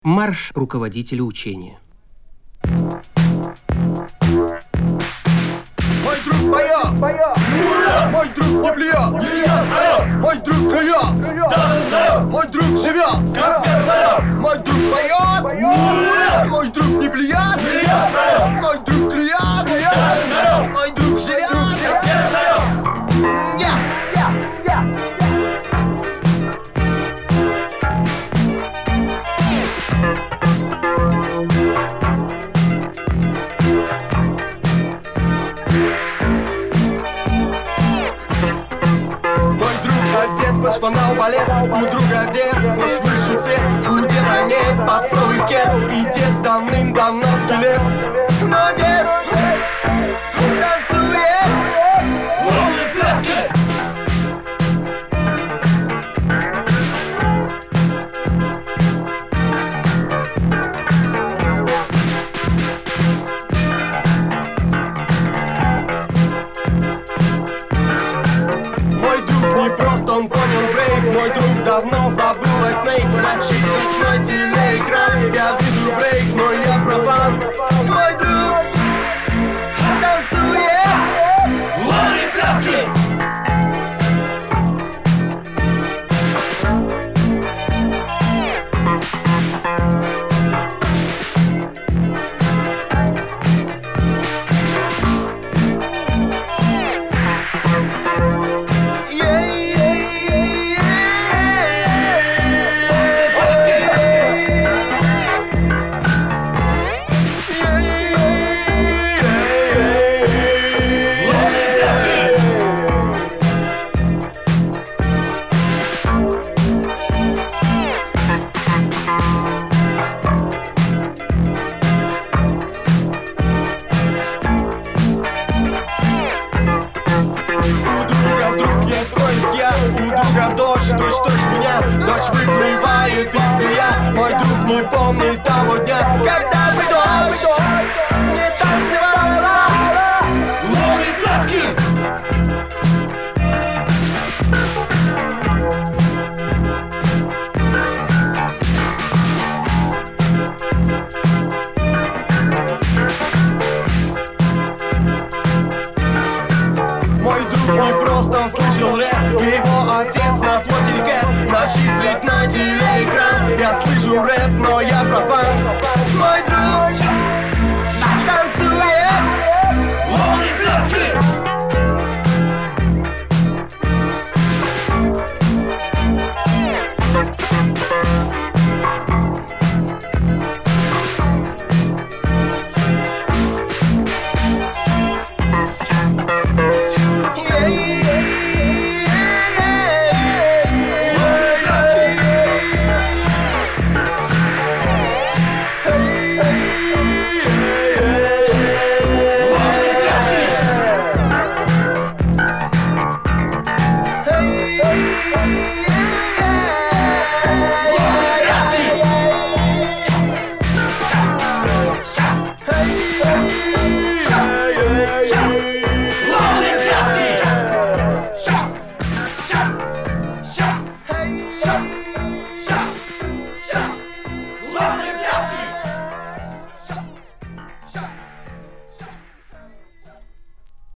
Марш руководителя учения. Мой друг поет! Ура! Мой друг не плюет! Не льет! Мой друг клюет! Даже налет! Мой друг живет! Как вертолет! Мой друг поет! Ура! Мой друг не плюет! Не льет! Мой друг клюет! Даже налет! Мой друг живет! Как вертолет! Шпанал балет, у друга дед, наш высший свет. У деда нет под свой кет, и дед давным-давно скелет. Но дед танцует лунные пляски. Мой друг не прост, он понял брейк. Мой друг давно забыл Снейк. Мальчик, мой телеэкран. Я вижу брейк, но я профан. Мой друг танцует лунные пляски. У друга дочь, дочь меня. Дочь выплывает из меня. Мой друг не помнит того дня, когда